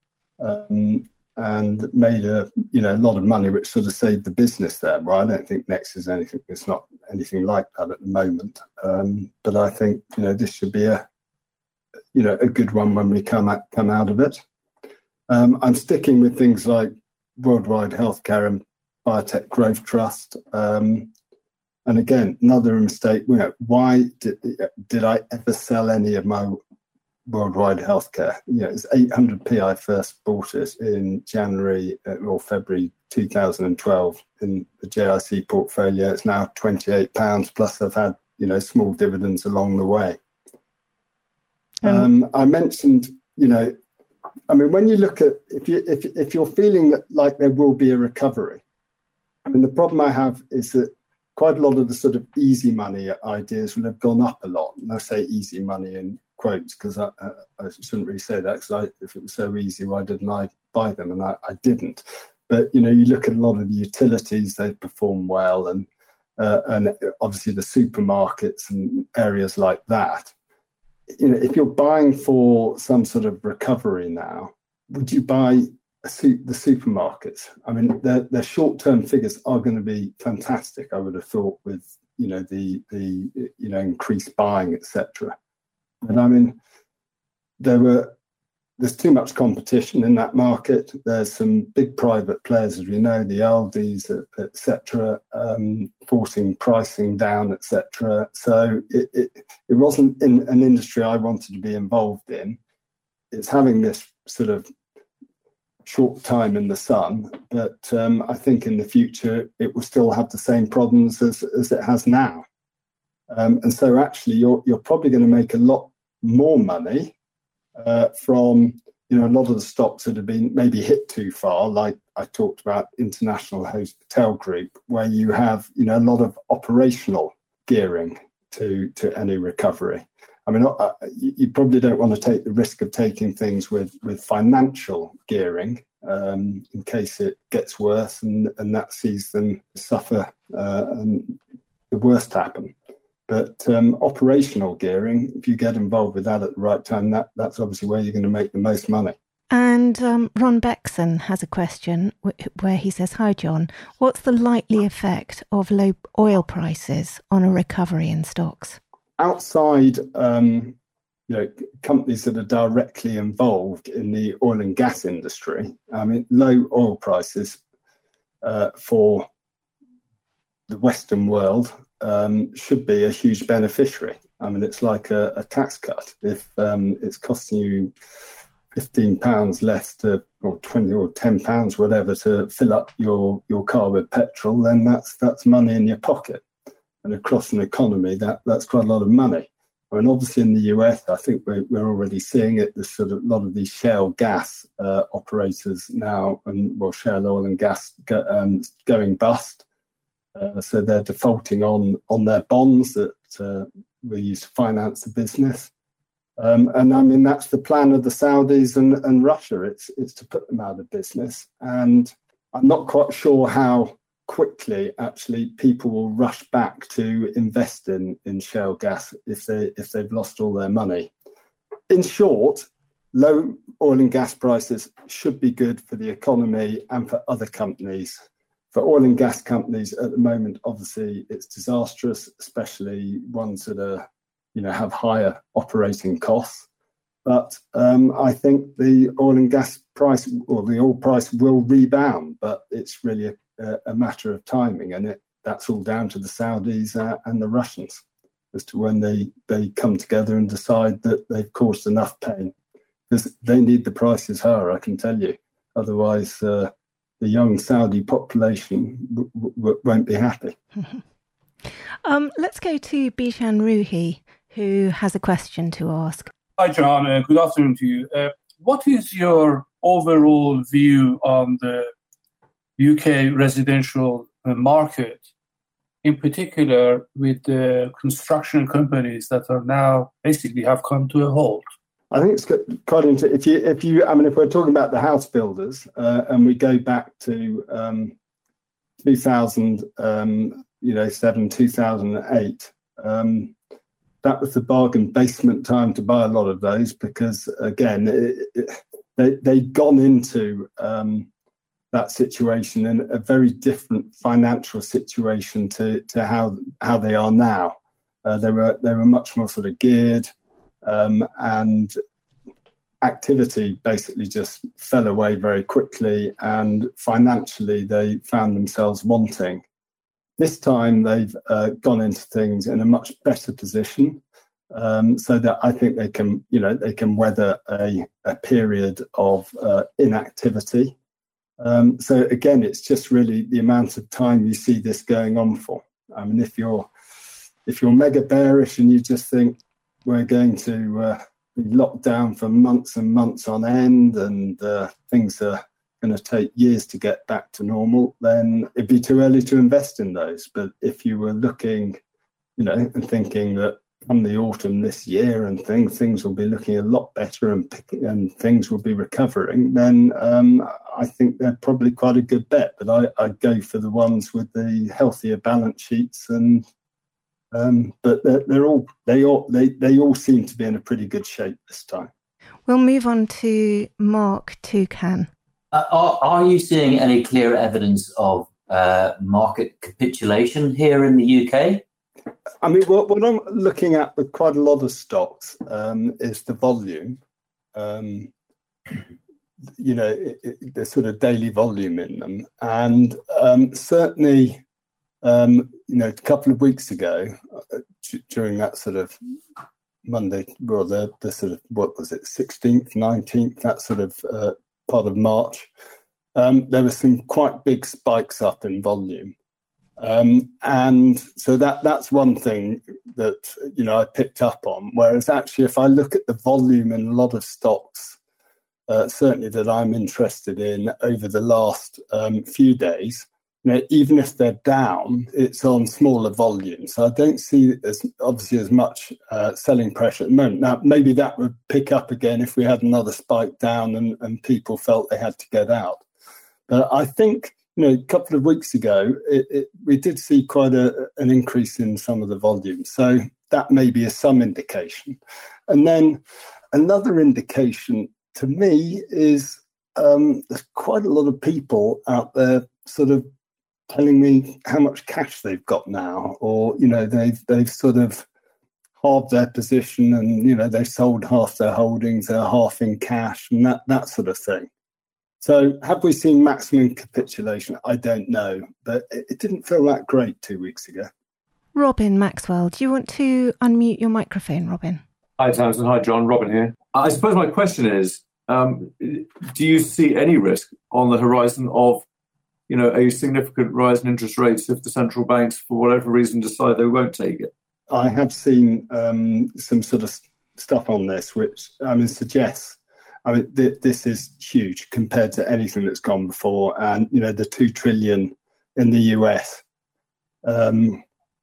um, and made a you know a lot of money, which sort of saved the business there. Well, I don't think Next is anything. It's not anything like that at the moment. Um, but I think, you know, this should be a you know a good one when we come out, come out of it. Um, I'm sticking with things like Worldwide Healthcare and Biotech Growth Trust. Um, And again, another mistake. You know, why did did I ever sell any of my Worldwide Healthcare? You know, it's eight hundred p. I first bought it in January or February two thousand twelve in the J I C portfolio. It's now twenty-eight pounds. Plus, I've had, you know, small dividends along the way. Um, um, I mentioned, you know, I mean, when you look at if you if if you're feeling that like there will be a recovery, I mean, the problem I have is that quite a lot of the sort of easy money ideas will have gone up a lot. And I say easy money in quotes because I, I, I shouldn't really say that, because if it was so easy, why didn't I buy them? And I, I didn't. But, you know, you look at a lot of the utilities, they perform well. And, uh, and obviously the supermarkets and areas like that. You know, if you're buying for some sort of recovery now, would you buy a su- the supermarkets. I mean, their, their short-term figures are going to be fantastic, I would have thought, with, you know, the, the you know, increased buying, et cetera. And I mean, there were, there's too much competition in that market. There's some big private players, as we know, the Aldis, et cetera, um, forcing pricing down, et cetera. So it, it, it wasn't in an industry I wanted to be involved in. It's having this sort of short time in the sun, but um, I think in the future it will still have the same problems as, as it has now. Um, and so actually you're, you're probably going to make a lot more money Uh, from, you know, a lot of the stocks that have been maybe hit too far, like I talked about International Hotel Group, where you have, you know, a lot of operational gearing to to any recovery. I mean, uh, you, you probably don't want to take the risk of taking things with, with financial gearing um, in case it gets worse and, and that sees them suffer uh, and the worst happen. But um, operational gearing, if you get involved with that at the right time, that, that's obviously where you're going to make the most money. And um, Ron Bexon has a question where he says, "Hi, John, what's the likely effect of low oil prices on a recovery in stocks?" Outside, um, you know, companies that are directly involved in the oil and gas industry, I mean, low oil prices uh, for the Western world Um, should be a huge beneficiary. I mean, it's like a, a tax cut. If um, it's costing you fifteen pounds less to, or twenty or ten pounds, whatever, to fill up your, your car with petrol, then that's that's money in your pocket. And across an economy, that, that's quite a lot of money. And obviously in the U S, I think we're, we're already seeing it. There's sort of a lot of these shale gas uh, operators now, and well, shale oil and gas go, um, going bust. Uh, so they're defaulting on on their bonds that uh, were used to finance the business. Um, and I mean, that's the plan of the Saudis and, and Russia. It's it's to put them out of business. And I'm not quite sure how quickly actually people will rush back to invest in, in shale gas if they if they've lost all their money. In short, low oil and gas prices should be good for the economy and for other companies. For oil and gas companies at the moment, obviously it's disastrous, especially ones that are, you know, have higher operating costs. But um, I think the oil and gas price, or the oil price, will rebound. But it's really a, a matter of timing, and it that's all down to the Saudis uh, and the Russians as to when they they come together and decide that they've caused enough pain, because they need the prices higher, I can tell you. Otherwise, uh, the young Saudi population w- w- won't be happy. um, let's go to Bishan Ruhi, who has a question to ask. Hi, John. Uh, good afternoon to you. Uh, what is your overall view on the U K residential uh, market, in particular with the construction companies that are now basically have come to a halt? I think it's quite interesting. If you, if you, I mean, if we're talking about the house builders uh, and we go back to um, two thousand, um, you know, seven, two thousand eight, um, that was the bargain basement time to buy a lot of those because, again, it, it, they they'd gone into um, that situation in a very different financial situation to to how how they are now. Uh, they were they were much more sort of geared. Um, and activity basically just fell away very quickly, and financially they found themselves wanting. This time they've uh, gone into things in a much better position, um, so that I think they can, you know, they can weather a, a period of uh, inactivity. Um, so again, it's just really the amount of time you see this going on for. I mean, if you're if you're mega bearish and you just think we're going to uh, be locked down for months and months on end, and uh, things are going to take years to get back to normal, then it'd be too early to invest in those. But if you were looking, you know, and thinking that come the autumn this year and things things will be looking a lot better and picking, and things will be recovering, then um, I think they're probably quite a good bet. But I, I'd go for the ones with the healthier balance sheets and. Um, but they're, they're all they all they, they all seem to be in a pretty good shape this time. We'll move on to Mark Toucan. Uh, are, are you seeing any clear evidence of uh, market capitulation here in the U K? I mean, what, what I'm looking at with quite a lot of stocks um, is the volume. Um, you know, it, it, the sort of daily volume in them. And um, certainly, um, you know, a couple of weeks ago, uh, d- during that sort of Monday, well, the, the sort of, what was it, sixteenth, nineteenth, that sort of uh, part of March, um, there were some quite big spikes up in volume. Um, and so that that's one thing that, you know, I picked up on. Whereas actually, if I look at the volume in a lot of stocks, Uh, certainly that I'm interested in over the last um, few days, you know, even if they're down, it's on smaller volumes. So I don't see as obviously as much uh, selling pressure at the moment. Now, maybe that would pick up again if we had another spike down and, and people felt they had to get out. But I think, you know, a couple of weeks ago, it, it, we did see quite a, an increase in some of the volume. So that may be a some indication. And then another indication to me is um, there's quite a lot of people out there sort of telling me how much cash they've got now, or, you know, they've they've sort of halved their position and, you know, they've sold half their holdings, they're half in cash and that, that sort of thing. So have we seen maximum capitulation? I don't know, but it, it didn't feel that great two weeks ago. Robin Maxwell, do you want to unmute your microphone, Robin? Hi, Tamsin. Hi, John. Robin here. I suppose my question is, um, do you see any risk on the horizon of, you know, a significant rise in interest rates if the central banks, for whatever reason, decide they won't take it? I have seen um, some sort of stuff on this, which I mean suggests, I mean, th- this is huge compared to anything that's gone before, and you know, the two trillion in the U S um,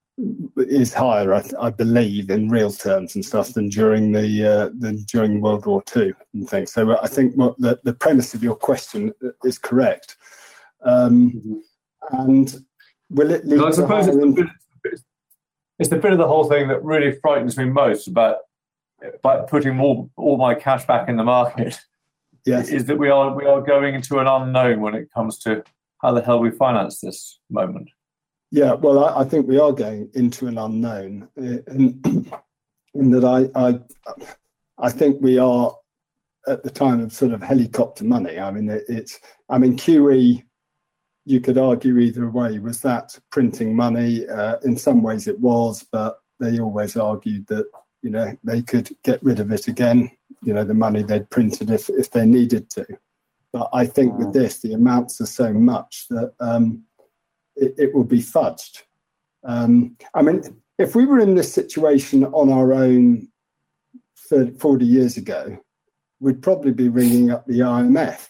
is higher, I, I believe, in real terms and stuff than during the uh, than during World War Two and things. So I think what the, the premise of your question is correct. Um, mm-hmm. And will it lead I to suppose higher it's, the bit, it's the bit of the whole thing that really frightens me most about, about putting more all my cash back in the market. Yes, is that we are we are going into an unknown when it comes to how the hell we finance this moment. Yeah, well, I, I think we are going into an unknown, in, in that I, I, I think we are at the time of sort of helicopter money. I mean, it, it's, I mean, Q E, you could argue either way. Was that printing money? Uh, in some ways, it was, but they always argued that, you know, they could get rid of it again. You know, the money they'd printed if if they needed to. But I think with this, the amounts are so much that. Um, It, it will be fudged. Um, I mean, if we were in this situation on our own thirty, forty years ago, we'd probably be ringing up the I M F.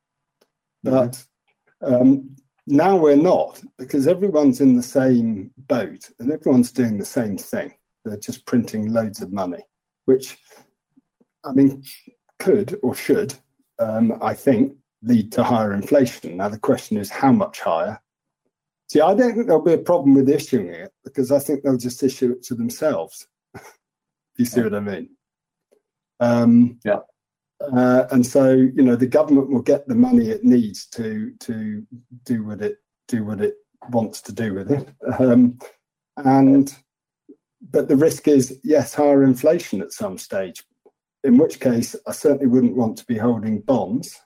But um, now we're not, because everyone's in the same boat and everyone's doing the same thing. They're just printing loads of money, which, I mean, could or should, um, I think, lead to higher inflation. Now, the question is how much higher? See, I don't think there'll be a problem with issuing it because I think they'll just issue it to themselves. You see what I mean? Um, yeah. Uh, and so, you know, the government will get the money it needs to to do what it do what it wants to do with it. Um, and but the risk is, yes, higher inflation at some stage. In which case, I certainly wouldn't want to be holding bonds.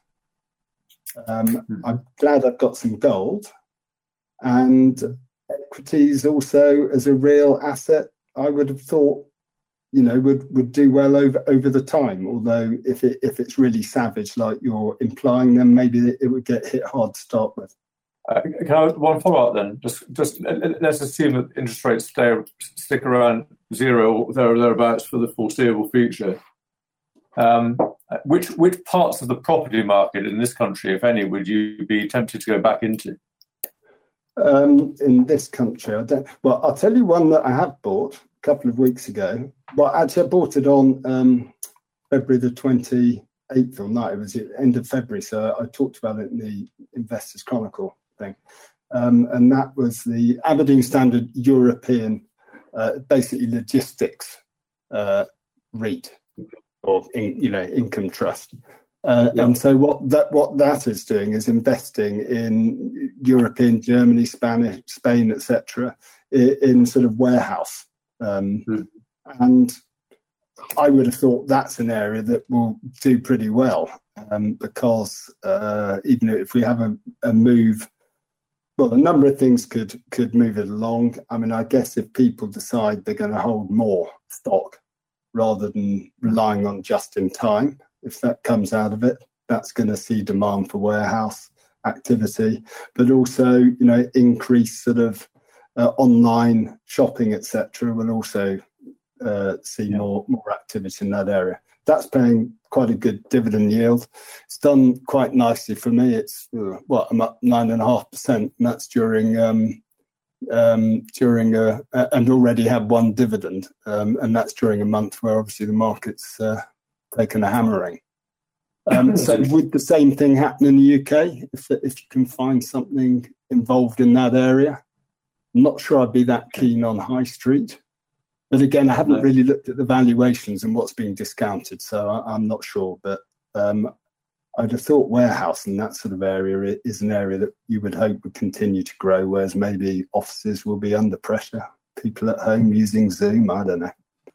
Um, I'm glad I've got some gold. And equities also as a real asset, I would have thought, you know, would, would do well over, over the time. Although if it if it's really savage, like you're implying, then maybe it would get hit hard to start with. Uh, can I one follow up then? Just just let's assume that interest rates stay stick around zero or there or thereabouts for the foreseeable future. Um, which which parts of the property market in this country, if any, would you be tempted to go back into? Um, in this country, I don't. Well, I'll tell you one that I have bought a couple of weeks ago. Well, actually, I bought it on um, February the twenty-eighth or night. It was the end of February, so I talked about it in the Investors Chronicle thing. Um, and that was the Aberdeen Standard European, uh, basically logistics uh, REIT or in, you know income trust. Uh, yeah. And so what that what that is doing is investing in European, Germany, Spanish, Spain, et cetera, in, in sort of warehouse. Um, mm. And I would have thought that's an area that will do pretty well, um, because uh, even if we have a, a move, well, a number of things could could move it along. I mean, I guess if people decide they're going to hold more stock rather than relying on just in time, if that comes out of it, that's going to see demand for warehouse activity, but also, you know, increase sort of uh, online shopping, et cetera, will also uh, see yeah. more more activity in that area. That's paying quite a good dividend yield. It's done quite nicely for me. It's uh, what I'm up nine and a half percent, and that's during um, um, during a, uh, and already had one dividend, um, and that's during a month where obviously the market's uh, taken a hammering. Um, so would the same thing happen in the U K if if you can find something involved in that area? I'm not sure I'd be that keen on high street. But again, I haven't really looked at the valuations and what's being discounted, so I, I'm not sure. But um, I'd have thought warehouse and that sort of area is an area that you would hope would continue to grow, whereas maybe offices will be under pressure. People at home using Zoom, I don't know.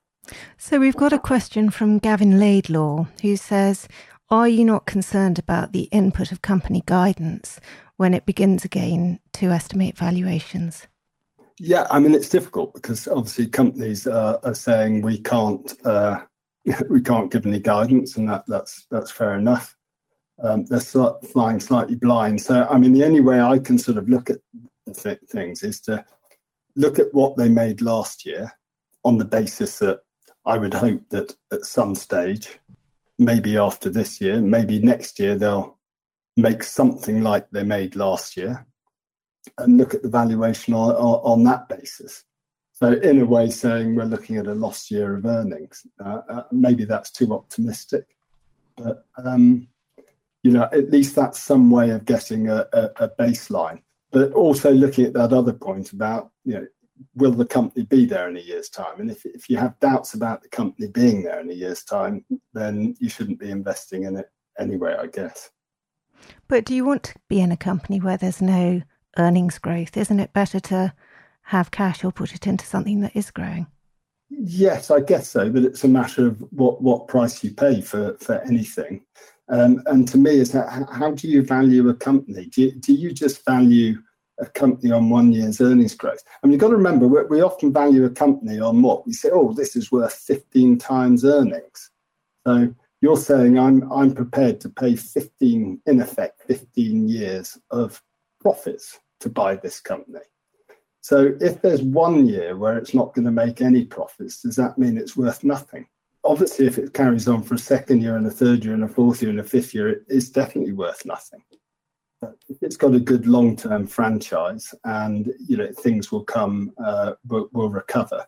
So we've got a question from Gavin Laidlaw, who says, are you not concerned about the input of company guidance when it begins again to estimate valuations? Yeah, I mean, it's difficult because obviously companies uh, are saying we can't uh, we can't give any guidance, and that that's that's fair enough. Um, they're sl- flying slightly blind. So, I mean, the only way I can sort of look at th- things is to look at what they made last year on the basis that I would hope that at some stage, maybe after this year, maybe next year, they'll make something like they made last year, and look at the valuation on, on, on that basis. So in a way saying we're looking at a lost year of earnings. Uh, uh, maybe that's too optimistic, but um, you know, at least that's some way of getting a, a, a baseline. But also looking at that other point about, you know, will the company be there in a year's time? And if if you have doubts about the company being there in a year's time, then you shouldn't be investing in it anyway, I guess. But do you want to be in a company where there's no earnings growth? Isn't it better to have cash or put it into something that is growing? Yes, I guess so, but it's a matter of what, what price you pay for, for anything. Um, and to me, is that how do you value a company? Do you, do you just value a company on one year's earnings growth? I mean, you've got to remember, we, we often value a company on what? We say, oh, this is worth fifteen times earnings. So you're saying I'm I'm prepared to pay fifteen, in effect, fifteen years of profits to buy this company. So if there's one year where it's not going to make any profits, does that mean it's worth nothing? Obviously, if it carries on for a second year and a third year and a fourth year and a fifth year, it is definitely worth nothing. But if it's got a good long-term franchise and, you know, things will come, uh, will, will recover,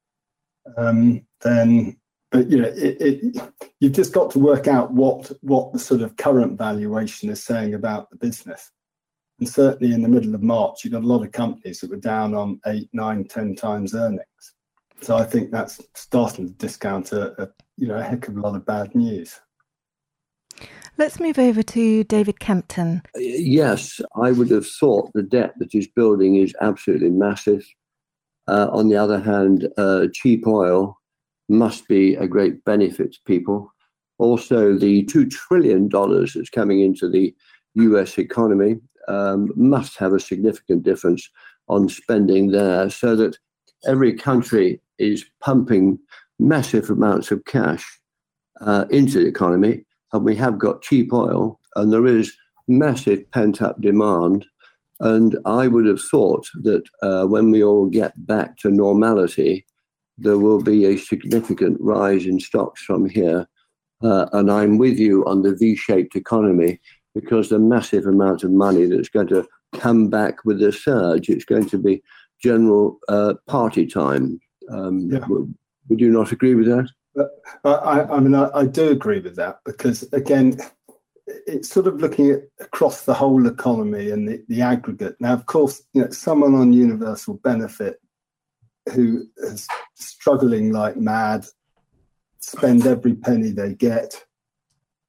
um, then, but, you know, it, it, you've just got to work out what what the sort of current valuation is saying about the business. And certainly in the middle of March, you've got a lot of companies that were down on eight, nine, ten times earnings. So I think that's starting to discount a, a you know a heck of a lot of bad news. Let's move over to David Kempton. Yes, I would have thought the debt that is building is absolutely massive. Uh, on the other hand, uh, cheap oil must be a great benefit to people. Also, the two trillion dollars that's coming into the U S economy um, must have a significant difference on spending there, so that every country is pumping massive amounts of cash uh, into the economy, and we have got cheap oil, and there is massive pent-up demand. And I would have thought that uh, when we all get back to normality, there will be a significant rise in stocks from here. Uh, and I'm with you on the V-shaped economy, because the massive amount of money that's going to come back with a surge, it's going to be general uh, party time. Um, yeah. w- would you not agree with that? I, I mean, I, I do agree with that, because, again, it's sort of looking at across the whole economy and the, the aggregate. Now, of course, you know, someone on universal benefit who is struggling like mad, spend every penny they get,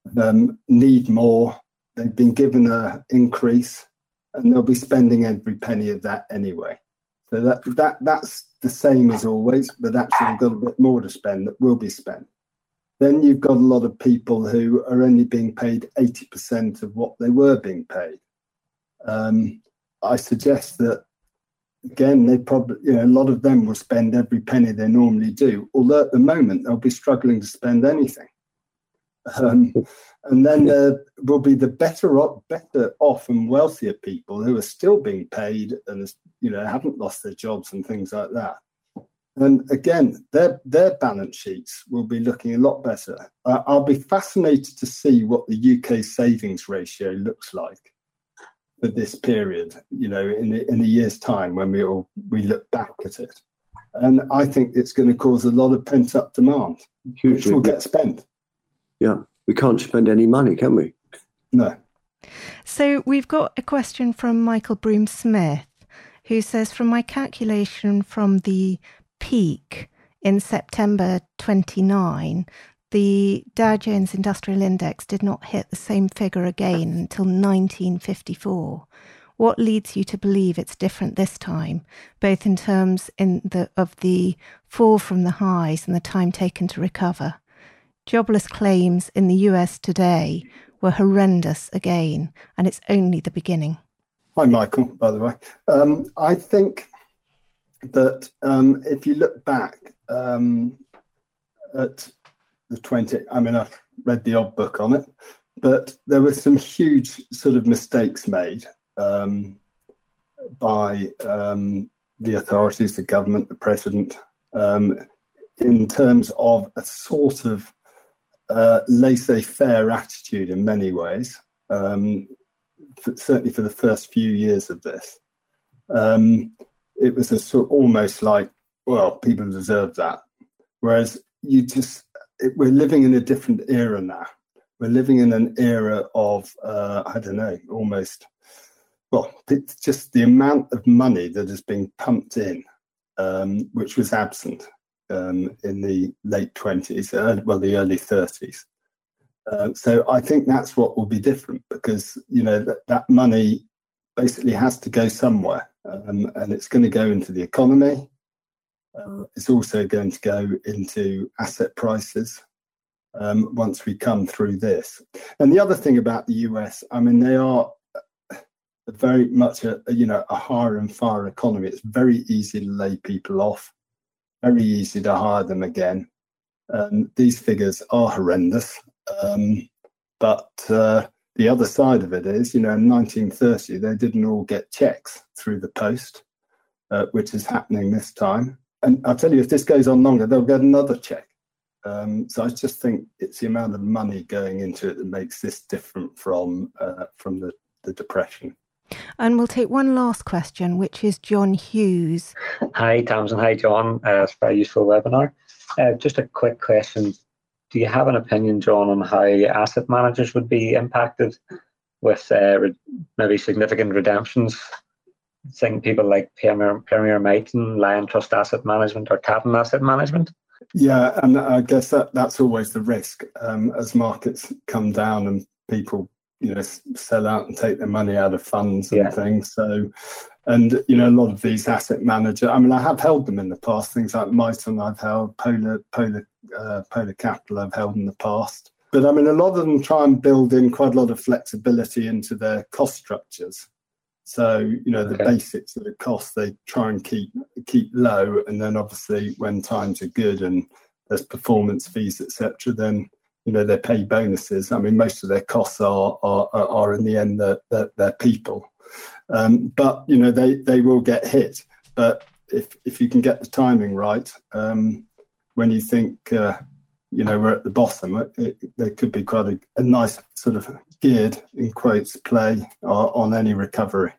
um, need more. They've been given an increase, and they'll be spending every penny of that anyway. So that that that's the same as always, but actually we've got a bit more to spend that will be spent. Then you've got a lot of people who are only being paid eighty percent of what they were being paid. Um, I suggest that, again, they probably, you know, a lot of them will spend every penny they normally do, although at the moment they'll be struggling to spend anything. Um, and then there will be the better off, better off and wealthier people who are still being paid and, you know, haven't lost their jobs and things like that. And again, their their balance sheets will be looking a lot better. Uh, I'll be fascinated to see what the U K savings ratio looks like for this period, you know, in in a year's time when we all we look back at it. And I think it's going to cause a lot of pent up demand, which will get spent. Yeah, we can't spend any money, can we? No. So we've got a question from Michael Broom-Smith, who says, from my calculation from the peak in September twenty-nine, the Dow Jones Industrial Index did not hit the same figure again until nineteen fifty-four. What leads you to believe it's different this time, both in terms in the, of the fall from the highs and the time taken to recover? Jobless claims in the U S today were horrendous again, and it's only the beginning. Hi, Michael, by the way. Um, I think that um, if you look back um, at the twenty, I mean, I've read the odd book on it, but there were some huge sort of mistakes made um, by um, the authorities, the government, the president, um, in terms of a sort of uh, laissez-faire attitude in many ways, um, for, certainly for the first few years of this. Um, it was a sort of almost like, well, people deserve that. Whereas you just, it, we're living in a different era now. We're living in an era of, uh, I don't know, almost, well, it's just the amount of money that is being pumped in, um, which was absent um, in the late twenties, uh, well, the early thirties. Uh, so I think that's what will be different, because, you know, that, that money basically has to go somewhere, um, and it's going to go into the economy. Uh, it's also going to go into asset prices um, once we come through this. And the other thing about the U S, I mean, they are very much a, you know, a hire and fire economy. It's very easy to lay people off, very easy to hire them again. Um, these figures are horrendous. Um, but uh, the other side of it is, you know, in nineteen thirty, they didn't all get checks through the post, uh, which is happening this time. And I'll tell you, if this goes on longer, they'll get another check. Um, so I just think it's the amount of money going into it that makes this different from uh, from the, the Depression. And we'll take one last question, which is John Hughes. Hi, Tamsin. Hi, John. Uh, it's a very useful webinar. Uh, just a quick question. Do you have an opinion, John, on how asset managers would be impacted with uh, re- maybe significant redemptions? Think people like Premier, Premier Miton, Lion Trust Asset Management, or Tatton Asset Management? Yeah, and I guess that, that's always the risk um, as markets come down and people, you know, sell out and take their money out of funds and yeah. things. So, and, you know, a lot of these asset managers, I mean, I have held them in the past, things like Miton I've held, Polar, Polar, uh, Polar Capital I've held in the past. But I mean, a lot of them try and build in quite a lot of flexibility into their cost structures. So, you know, the okay. basics of the cost, they try and keep keep low. And then obviously when times are good and there's performance fees, et cetera, then, you know, they pay bonuses. I mean, most of their costs are are, are in the end, their, their, their people. Um, but, you know, they, they will get hit. But if if you can get the timing right, um, when you think, uh, you know, we're at the bottom, it, it, there could be quite a, a nice sort of geared, in quotes, play uh, on any recovery.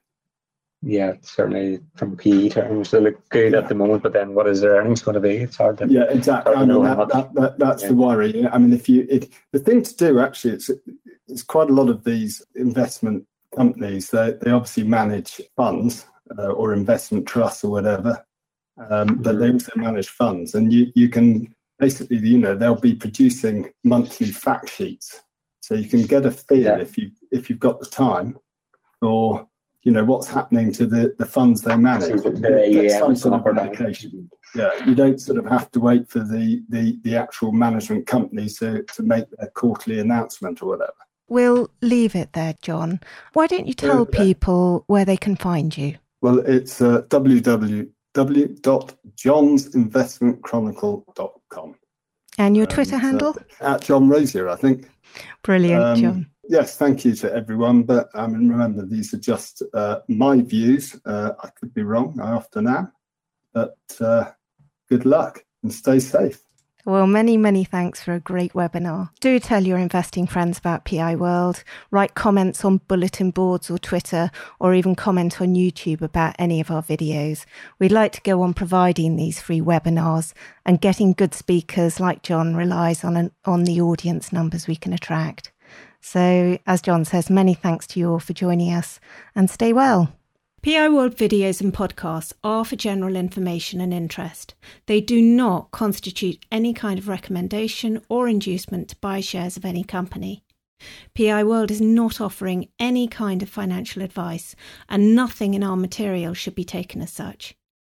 Yeah, certainly from P E terms, they look good yeah. at the moment, but then what is their earnings going to be? It's hard to Yeah, exactly. I mean, that, that, that, that's yeah. the worry. I mean, if you, it, the thing to do, actually, it's, it's quite a lot of these investment companies, they, they obviously manage funds uh, or investment trusts or whatever, um, mm-hmm. but they also manage funds. And you, you can basically, you know, they'll be producing monthly fact sheets So you can get a feel Yeah. if you if you've got the time, or you know what's happening to the, the funds they manage. So the- Get yeah, some it's sort up of or down. indication. Yeah, you don't sort of have to wait for the, the, the actual management company to, to make their quarterly announcement or whatever. We'll leave it there, John. Why don't you tell Okay. people where they can find you? Well, it's uh, w w w dot johns investment chronicle dot com. And your Twitter And, handle? Uh, at John Rosier, I think. Brilliant, Um, John. Yes, thank you to everyone. But I mean, remember, these are just uh, my views. Uh, I could be wrong. I often am. But uh, good luck and stay safe. Well, many, many thanks for a great webinar. Do tell your investing friends about P I World. Write comments on bulletin boards or Twitter, or even comment on YouTube about any of our videos. We'd like to go on providing these free webinars, and getting good speakers like John relies on, an, on the audience numbers we can attract. So, as John says, many thanks to you all for joining us, and stay well. P I World videos and podcasts are for general information and interest. They do not constitute any kind of recommendation or inducement to buy shares of any company. P I World is not offering any kind of financial advice, and nothing in our material should be taken as such.